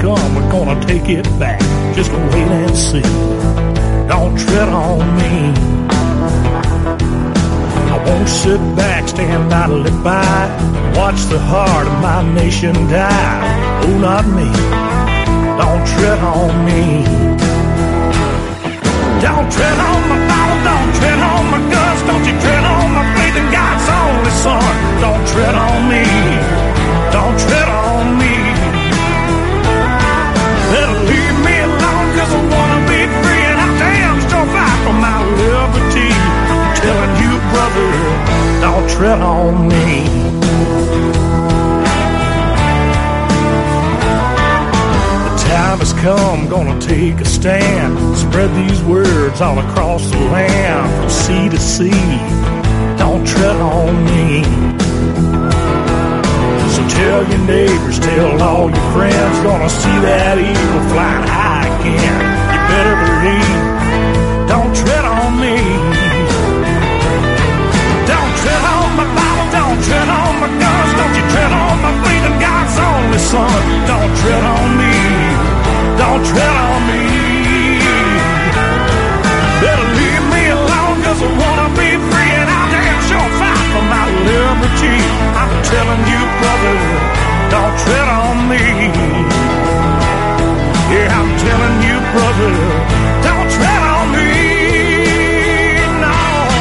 come, we're gonna take it back. Just wait and see. Don't tread on me. I won't sit back, stand idly by, watch the heart of my nation die. Oh, not me. Don't tread on me. Don't tread on my Bible, don't tread on my guts, don't you tread on my faith in God's only Son. Don't tread on me. Don't tread on me. Better leave me alone, 'cause I wanna be free, and I damn sure fight for my liberty. I'm telling you, brother, don't tread on me. The time has come, gonna take a stand, spread these words all across the land, from sea to sea. Don't tread on me. So tell your neighbors, tell all your friends, gonna see that eagle flying high again. You better believe, don't tread on me. Don't tread on my Bible, don't tread on my guns, don't you tread on my faith in God's only Son. Don't tread on me, don't tread on me. Better leave me alone, 'cause I wanna be free, and I'll damn sure fight for my liberty. I'm telling you, brother, don't tread on me. Yeah, I'm telling you, brother, don't tread on me. No.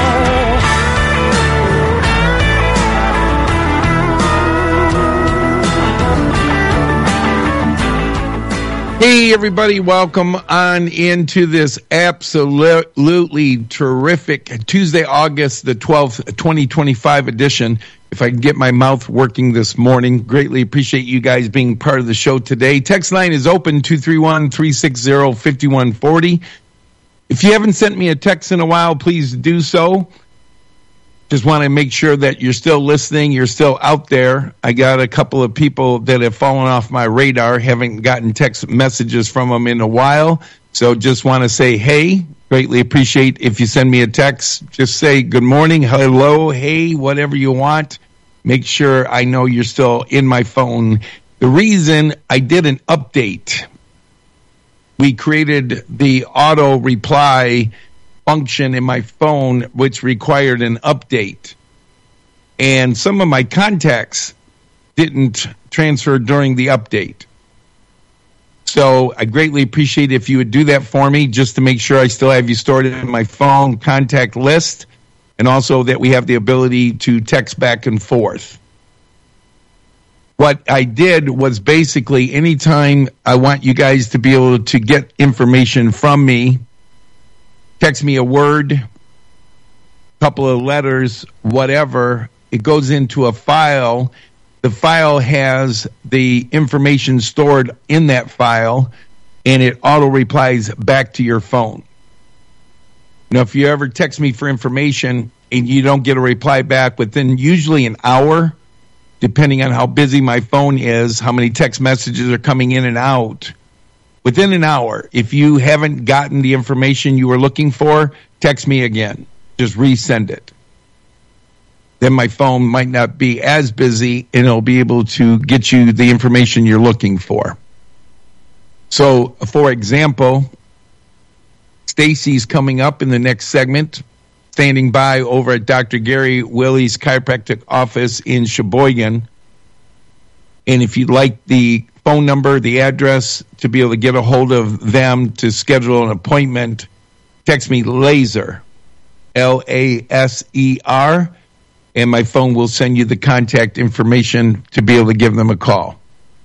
Hey, everybody, welcome on into this absolutely terrific Tuesday, August the 12th, 2025 edition. If I can get my mouth working this morning, greatly appreciate you guys being part of the show today. Text line is open, 231-360-5140. If you haven't sent me a text in a while, please do so. Just want to make sure that you're still listening, you're still out there. I got a couple of people that have fallen off my radar, haven't gotten text messages from them in a while. So just want to say, hey, greatly appreciate if you send me a text. Just say good morning, hello, hey, whatever you want. Make sure I know you're still in my phone. The reason I did an update, we created the auto reply function in my phone, which required an update. And some of my contacts didn't transfer during the update. So I greatly appreciate if you would do that for me, just to make sure I still have you stored in my phone contact list, and also that we have the ability to text back and forth. What I did was basically anytime I want you guys to be able to get information from me, text me a word, couple of letters, whatever, it goes into a file. The file has the information stored in that file, and it auto replies back to your phone. Now, if you ever text me for information and you don't get a reply back within usually an hour, depending on how busy my phone is, how many text messages are coming in and out, within an hour, if you haven't gotten the information you were looking for, text me again. Just resend it. Then my phone might not be as busy, and it'll be able to get you the information you're looking for. So, for example, Stacy's coming up in the next segment, standing by over at Dr. Gary Willie's chiropractic office in Sheboygan. And if you'd like the phone number, the address, to be able to get a hold of them to schedule an appointment, text me LASER, L-A-S-E-R, and my phone will send you the contact information to be able to give them a call.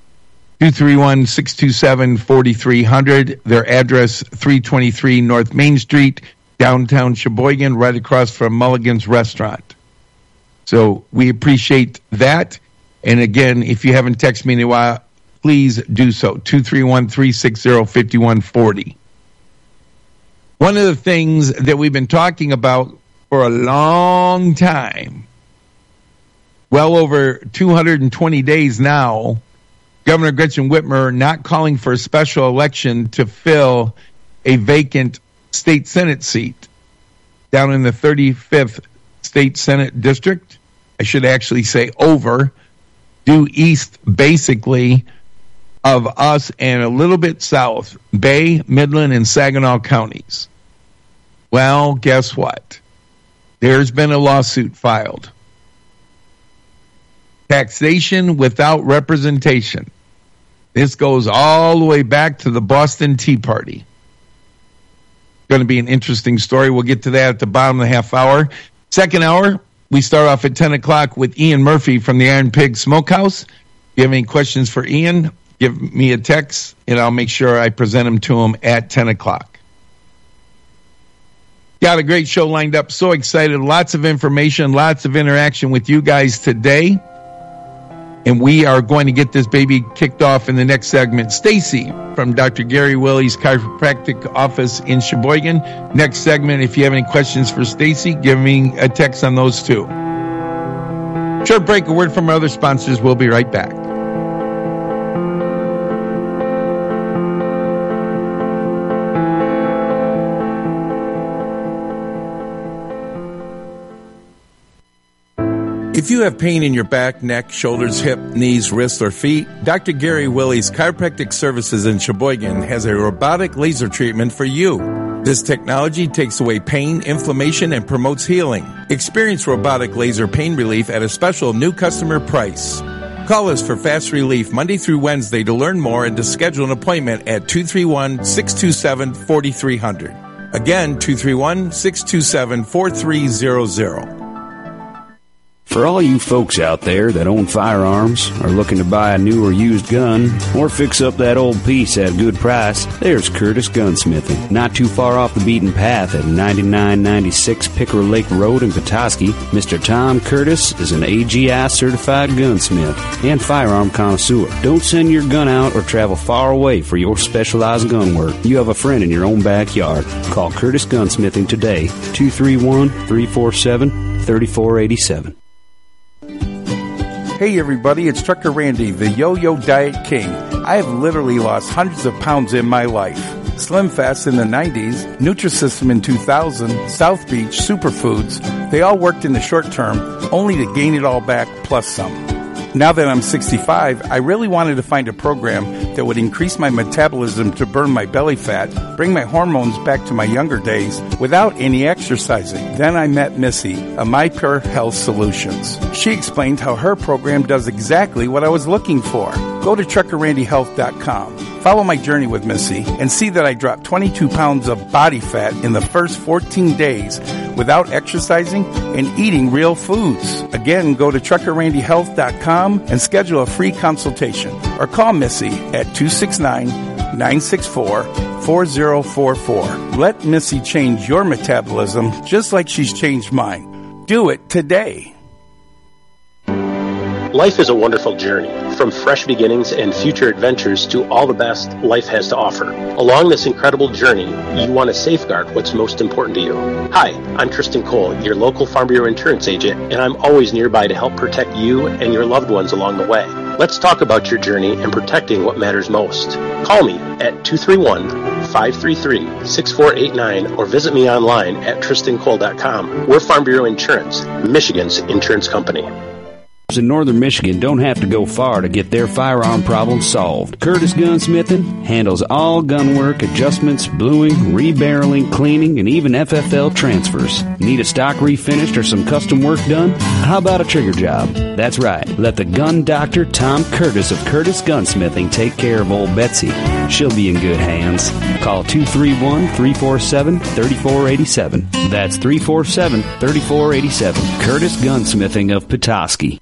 231-627-4300. Their address, 323 North Main Street, downtown Sheboygan, right across from Mulligan's Restaurant. So we appreciate that. And again, if you haven't texted me in a while, please do so. 231-360-5140. One of the things that we've been talking about for a long time, well over 220 days now, Governor Gretchen Whitmer not calling for a special election to fill a vacant state Senate seat down in the 35th State Senate District. I should actually say over, due east basically of us and a little bit south, Bay, Midland, and Saginaw counties. Well, guess what? There's been a lawsuit filed. Taxation without representation. This goes all the way back to the Boston Tea Party. Going to be an interesting story. We'll get to that at the bottom of the half hour. Second hour, we start off at 10 o'clock with Ian Murphy from the Iron Pig Smokehouse. If you have any questions for Ian, give me a text, and I'll make sure I present them to him at 10 o'clock. Got a great show lined up. So excited. Lots of information, lots of interaction with you guys today. And we are going to get this baby kicked off in the next segment. Stacy from Dr. Gary Willey's chiropractic office in Sheboygan. Next segment, if you have any questions for Stacy, give me a text on those too. Short break, a word from our other sponsors. We'll be right back. If you have pain in your back, neck, shoulders, hip, knees, wrists, or feet, Dr. Gary Willey's Chiropractic Services in Sheboygan has a robotic laser treatment for you. This technology takes away pain, inflammation, and promotes healing. Experience robotic laser pain relief at a special new customer price. Call us for fast relief Monday through Wednesday to learn more and to schedule an appointment at 231-627-4300. Again, 231-627-4300. For all you folks out there that own firearms, are looking to buy a new or used gun, or fix up that old piece at a good price, there's Curtis Gunsmithing. Not too far off the beaten path at 9996 Pickerel Lake Road in Petoskey, Mr. Tom Curtis is an AGI certified gunsmith and firearm connoisseur. Don't send your gun out or travel far away for your specialized gun work. You have a friend in your own backyard. Call Curtis Gunsmithing today, 231-347-3487. Hey everybody, it's Trucker Randy, the Yo-Yo Diet King. I have literally lost hundreds of pounds in my life. Slim Fast in the 90s, Nutrisystem in 2000, South Beach, Superfoods, they all worked in the short term, only to gain it all back plus some. Now that I'm 65, I really wanted to find a program that would increase my metabolism to burn my belly fat, bring my hormones back to my younger days without any exercising. Then I met Missy, of My Pure Health Solutions. She explained how her program does exactly what I was looking for. Go to TruckerRandyHealth.com. Follow my journey with Missy and see that I dropped 22 pounds of body fat in the first 14 days without exercising and eating real foods. Again, go to TruckerRandyHealth.com and schedule a free consultation or call Missy at 269-964-4044. Let Missy change your metabolism just like she's changed mine. Do it today. Life is a wonderful journey, from fresh beginnings and future adventures to all the best life has to offer. Along this incredible journey, you want to safeguard what's most important to you. Hi, I'm Tristan Cole, your local Farm Bureau insurance agent, and I'm always nearby to help protect you and your loved ones along the way. Let's talk about your journey and protecting what matters most. Call me at 231-533-6489 or visit me online at tristancole.com. We're Farm Bureau Insurance, Michigan's insurance company. In northern Michigan don't have to go far to get their firearm problems solved. Curtis Gunsmithing handles all gun work, adjustments, bluing, rebarreling, cleaning, and even FFL transfers. Need a stock refinished or some custom work done? How about a trigger job? That's right. Let the gun doctor Tom Curtis of Curtis Gunsmithing take care of old Betsy. She'll be in good hands. Call 231-347-3487. That's 347-3487. Curtis Gunsmithing of Petoskey.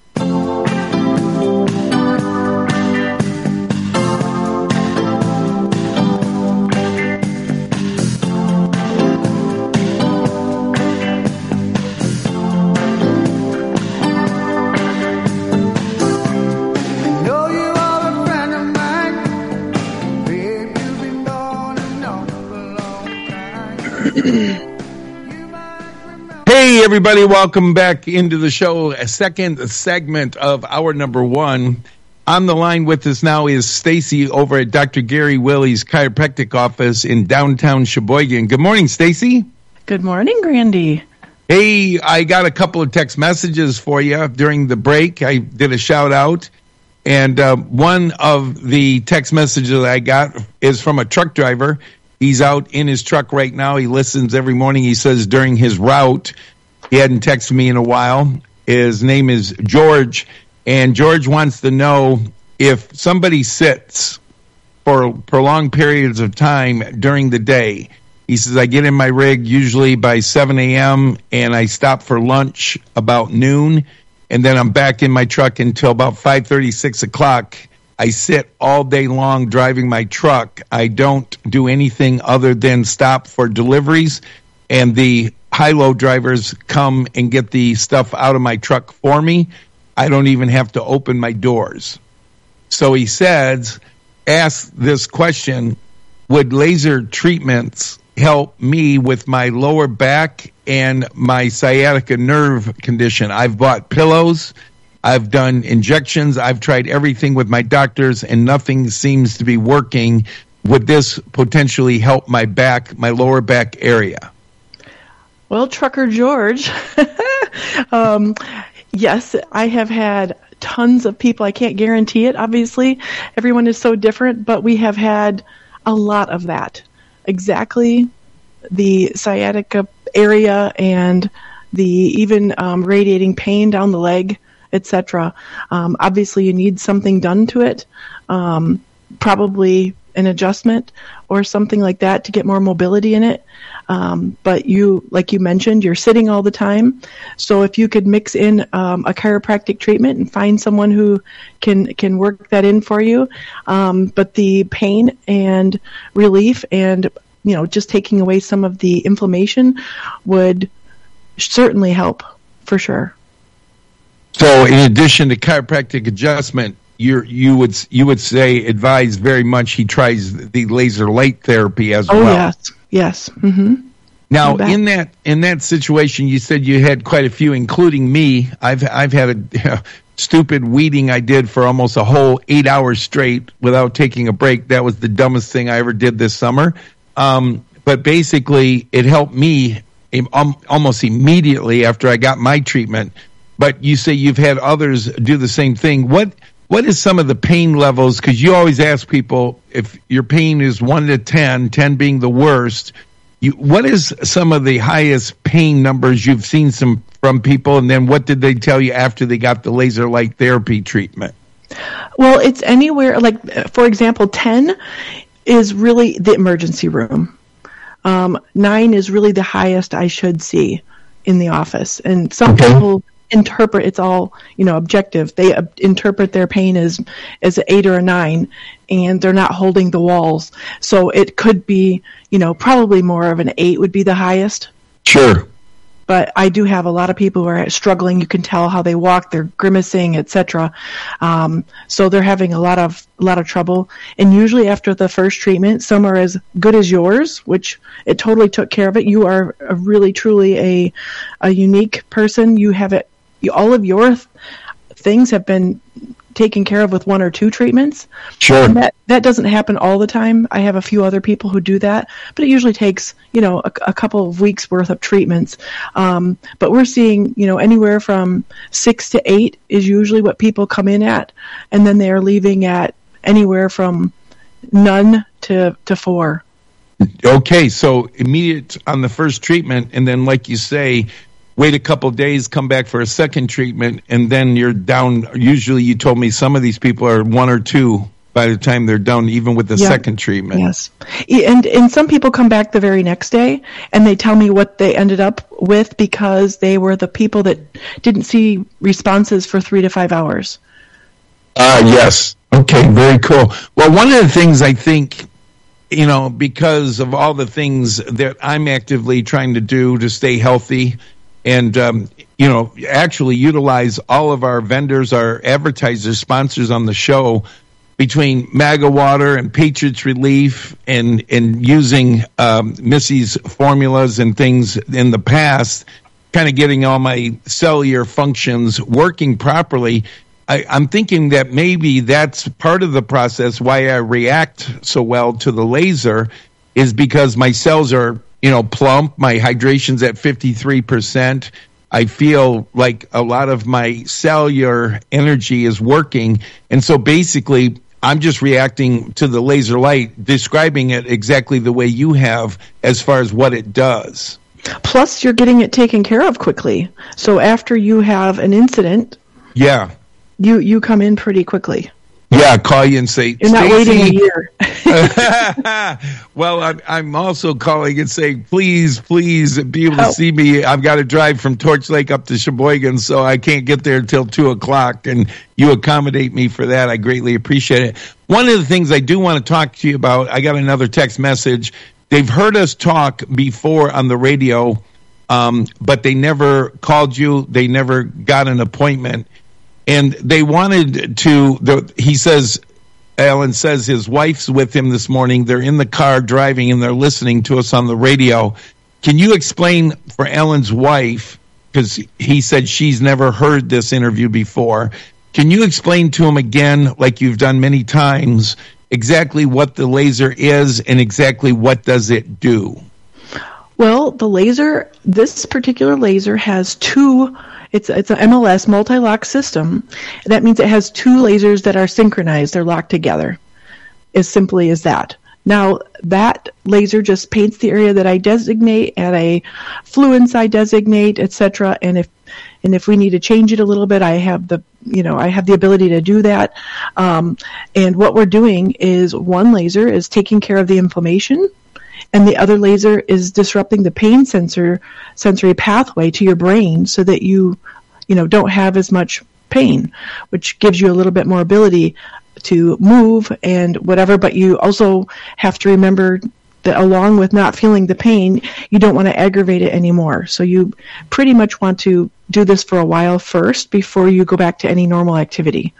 Hey, everybody, welcome back into the show. A second segment of hour number one. On the line with us now is Stacy over at Dr. Gary Willey's chiropractic office in downtown Sheboygan. Good morning, Stacy. Good morning, Grandy. Hey, I got a couple of text messages for you during the break. I did a shout out. And one of the text messages that I got is from a truck driver. He's out in his truck right now. He listens every morning. He says during his route, he hadn't texted me in a while. His name is George, and George wants to know if somebody sits for prolonged periods of time during the day. He says, I get in my rig usually by 7 a.m., and I stop for lunch about noon, and then I'm back in my truck until about 5:30, 6 o'clock. I sit all day long driving my truck. I don't do anything other than stop for deliveries, and the high-low drivers come and get the stuff out of my truck for me. I don't even have to open my doors. So he says, ask this question, would laser treatments help me with my lower back and my sciatica nerve condition? I've bought pillows. I've done injections. I've tried everything with my doctors, and nothing seems to be working. Would this potentially help my back, my lower back area? Well, Trucker George, yes, I have had tons of people. I can't guarantee it, obviously. Everyone is so different, but we have had a lot of that. Exactly the sciatica area and the even radiating pain down the leg, etc. Obviously, you need something done to it, probably an adjustment or something like that to get more mobility in it. But you, like you mentioned, you're sitting all the time. So if you could mix in a chiropractic treatment and find someone who can work that in for you. But the pain and relief and, just taking away some of the inflammation would certainly help for sure. So in addition to chiropractic adjustment, you would say advise very much he tries the laser light therapy as well. Oh yes. Mm-hmm. Now in that situation, you said you had quite a few, including me. I've had a stupid weeding I did for almost a whole 8 hours straight without taking a break. That was the dumbest thing I ever did this summer. But basically, it helped me almost immediately after I got my treatment. But you say you've had others do the same thing. What is some of the pain levels? Because you always ask people if your pain is 1 to 10, 10 being the worst. What is some of the highest pain numbers you've seen from people? And then what did they tell you after they got the laser light therapy treatment? Well, it's anywhere, like, for example, 10 is really the emergency room. 9 is really the highest I should see in the office. And some people interpret, it's all, objective. They interpret their pain as an 8 or a 9, and they're not holding the walls. So it could be, probably more of an 8 would be the highest. Sure. But I do have a lot of people who are struggling. You can tell how they walk, they're grimacing, etc. So they're having a lot of trouble. And usually after the first treatment, some are as good as yours, which it totally took care of it. You are really, truly a unique person. You have it. All of your things have been taken care of with 1 or 2 treatments. Sure. And that doesn't happen all the time. I have a few other people who do that, but it usually takes, a couple of weeks worth of treatments. But we're seeing, anywhere from 6 to 8 is usually what people come in at. And then they are leaving at anywhere from none to 4. Okay. So immediate on the first treatment. And then, like you say, wait a couple of days, come back for a second treatment, and then you're down. Usually you told me some of these people are 1 or 2 by the time they're done, even with the second treatment. Yes. And some people come back the very next day, and they tell me what they ended up with because they were the people that didn't see responses for 3 to 5 hours. Yes. Okay, very cool. Well, one of the things I think, because of all the things that I'm actively trying to do to stay healthy, and, actually utilize all of our vendors, our advertisers, sponsors on the show, between MAGA Water and Patriots Relief and using Missy's formulas and things in the past, kind of getting all my cellular functions working properly. I'm thinking that maybe that's part of the process why I react so well to the laser is because my cells are plump. My hydration's at 53%. I feel like a lot of my cellular energy is working. And so basically, I'm just reacting to the laser light, describing it exactly the way you have as far as what it does. Plus, you're getting it taken care of quickly. So after you have an incident, you come in pretty quickly. Yeah, call you and say, you're not waiting a year. Well, I'm also calling and saying, please be able to see me. I've got to drive from Torch Lake up to Sheboygan, so I can't get there until 2:00. And you accommodate me for that. I greatly appreciate it. One of the things I do want to talk to you about, I got another text message. They've heard us talk before on the radio, but they never called you. They never got an appointment. And they wanted to, he says, Alan says his wife's with him this morning. They're in the car driving and they're listening to us on the radio. Can you explain for Alan's wife, because he said she's never heard this interview before, can you explain to him again, like you've done many times, exactly what the laser is and exactly what does it do? Well, the laser, this particular laser has two. It's an MLS, multi-lock system. That means it has two lasers that are synchronized. They're locked together, as simply as that. Now, that laser just paints the area that I designate and a fluence I designate, etc. And if we need to change it a little bit, I have the ability to do that. And what we're doing is one laser is taking care of the inflammation, and the other laser is disrupting the pain sensory pathway to your brain so that you don't have as much pain, which gives you a little bit more ability to move and whatever. But you also have to remember that along with not feeling the pain, you don't want to aggravate it anymore. So you pretty much want to do this for a while first before you go back to any normal activity.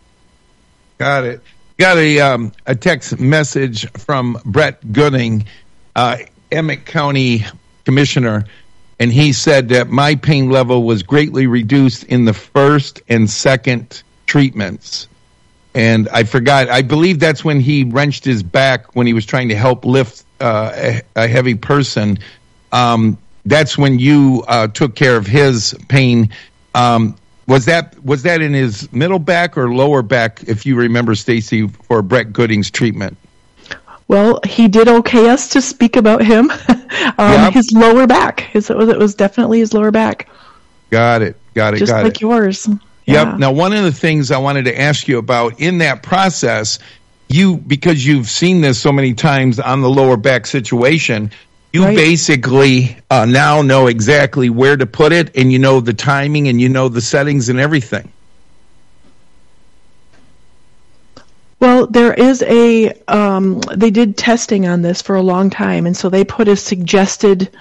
Got it. Got a text message from Brett Gooding, Emmett County Commissioner, and he said that my pain level was greatly reduced in the first and second treatments. And I forgot, I believe that's when he wrenched his back when he was trying to help lift a heavy person. That's when you took care of his pain. Was that in his middle back or lower back, if you remember, Stacy, for Brett Gooding's treatment? Well, he did okay us to speak about him. Yep. His lower back. It was definitely his lower back. Got it. Just like yours. Yep. Yeah. Now, one of the things I wanted to ask you about in that process, because you've seen this so many times on the lower back situation, you basically now know exactly where to put it, and you know the timing, and you know the settings and everything. Well, there is they did testing on this for a long time, and so they put a suggested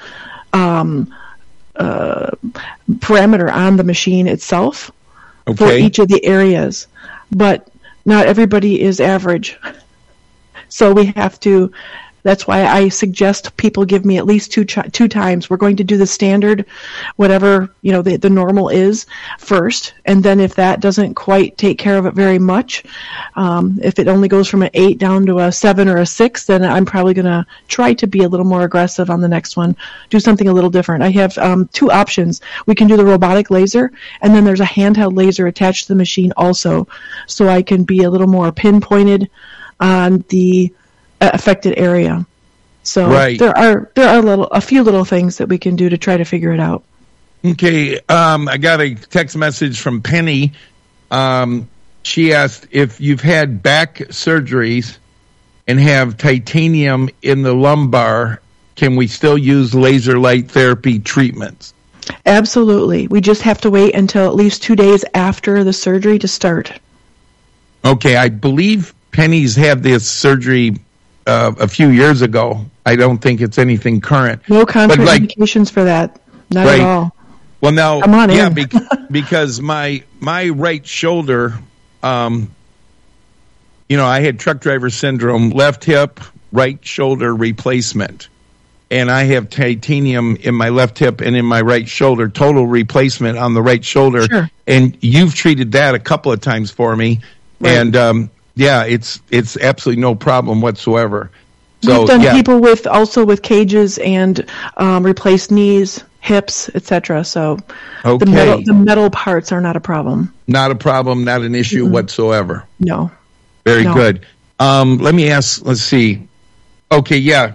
parameter on the machine itself for each of the areas. But not everybody is average. So we have to, that's why I suggest people give me at least two times. We're going to do the standard, whatever, the normal is first. And then if that doesn't quite take care of it very much, if it only goes from an 8 down to a 7 or a 6, then I'm probably going to try to be a little more aggressive on the next one, do something a little different. I have two options. We can do the robotic laser, and then there's a handheld laser attached to the machine also, so I can be a little more pinpointed on the affected area. So there are a few little things that we can do to try to figure it out. Okay, I got a text message from Penny. She asked if you've had back surgeries and have titanium in the lumbar, can we still use laser light therapy treatments? Absolutely. We just have to wait until at least 2 days after the surgery to start. Okay, I believe Penny's had this surgery a few years ago. I don't think it's anything current. No contraindications for that. Not at all. Well, now, come on in. because my right shoulder, I had truck driver syndrome, left hip, right shoulder replacement. And I have titanium in my left hip and in my right shoulder, total replacement on the right shoulder. Sure. And you've treated that a couple of times for me. Right. And, it's absolutely no problem whatsoever. So, We've done people with cages and replaced knees, hips, etc. So Okay. the metal parts are not a problem. Not a problem, not an issue whatsoever. No. Very No. good. Let me ask, let's see. Okay, yeah.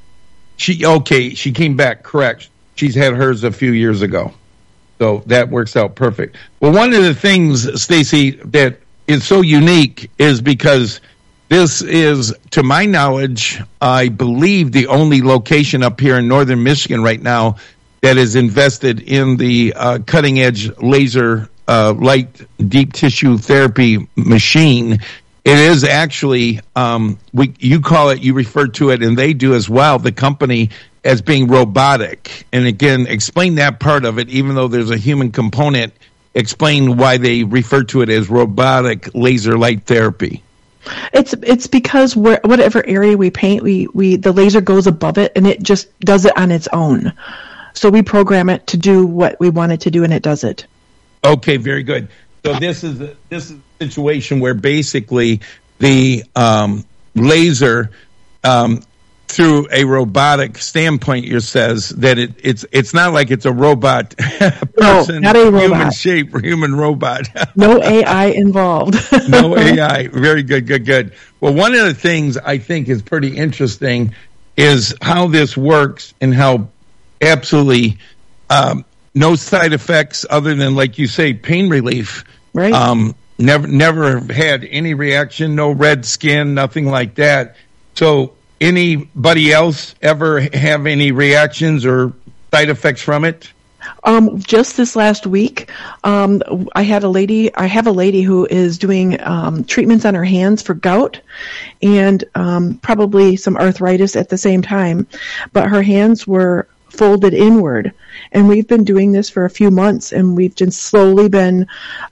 She came back, correct. She's had hers a few years ago. So that works out perfect. Well, one of the things, Stacy, that is so unique is because this is, to my knowledge, I believe the only location up here in northern Michigan right now that is invested in the cutting edge laser light deep tissue therapy machine. It is actually, you call it, you refer to it, and they do as well, the company, as being robotic. And again, explain that part of it, even though there's a human component. Explain why they refer to it as robotic laser light therapy. It's because whatever area we paint, the laser goes above it, and it just does it on its own. So we program it to do what we want it to do, and it does it. Okay, very good. So this is a situation where basically the laser, through a robotic standpoint, you says that it's not like it's a robot person, no, not a robot. Human shape, human robot. No AI involved. No AI. Very good, good. Well, one of the things I think is pretty interesting is how this works and how absolutely no side effects other than, like you say, pain relief. Right. Never had any reaction, no red skin, nothing like that. So anybody else ever have any reactions or side effects from it? Just this last week, I have a lady who is doing treatments on her hands for gout and probably some arthritis at the same time, but her hands were folded inward. And we've been doing this for a few months, and we've just slowly been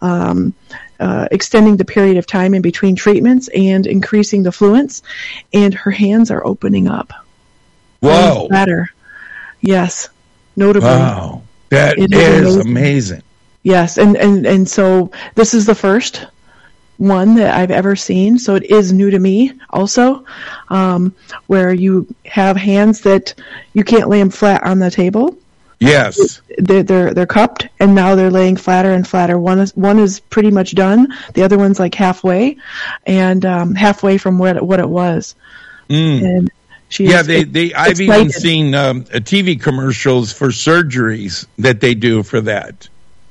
extending the period of time in between treatments and increasing the fluence, and her hands are opening up. Whoa. Better. Yes. Notably. Wow. That is amazing. Yes, and so this is the first one that I've ever seen, so it is new to me also, where you have hands that you can't lay them flat on the table. Yes. They're cupped, and now they're laying flatter and flatter. One is pretty much done. The other one's like halfway, and halfway from what it was. And I've even seen TV commercials for surgeries that they do for that.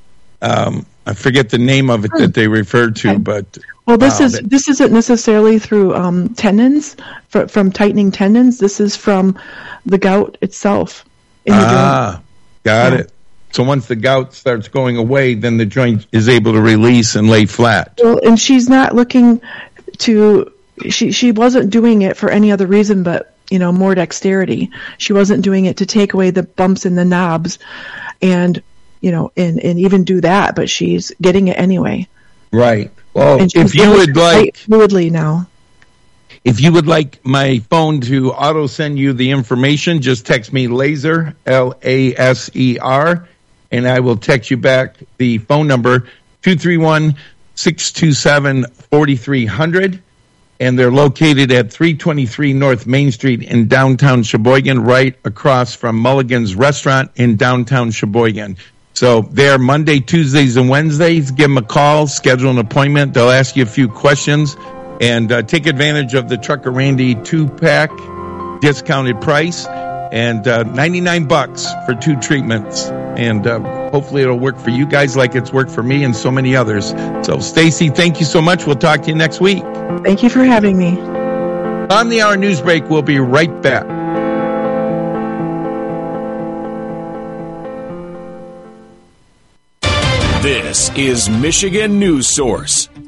I forget the name of it that they refer to, but this isn't necessarily through tendons from tightening tendons. This is from the gout itself in the joint. Got it. So once the gout starts going away, then the joint is able to release and lay flat. Well, and she's not looking to. She wasn't doing it for any other reason but more dexterity. She wasn't doing it to take away the bumps in the knobs, and even do that. But she's getting it anyway. Right. Well, if you would like fluidly now. If you would like my phone to auto send you the information, just text me laser, LASER, and I will text you back the phone number 231-627-4300. And they're located at 323 North Main Street in downtown Sheboygan, right across from Mulligan's Restaurant in downtown Sheboygan. So they're Monday, Tuesdays, and Wednesdays. Give them a call, schedule an appointment. They'll ask you a few questions. And take advantage of the Trucker Randy 2-pack discounted price, and $99 for 2 treatments. And hopefully it'll work for you guys like it's worked for me and so many others. So, Stacy, thank you so much. We'll talk to you next week. Thank you for having me. On the hour news break, we'll be right back. This is Michigan News Source.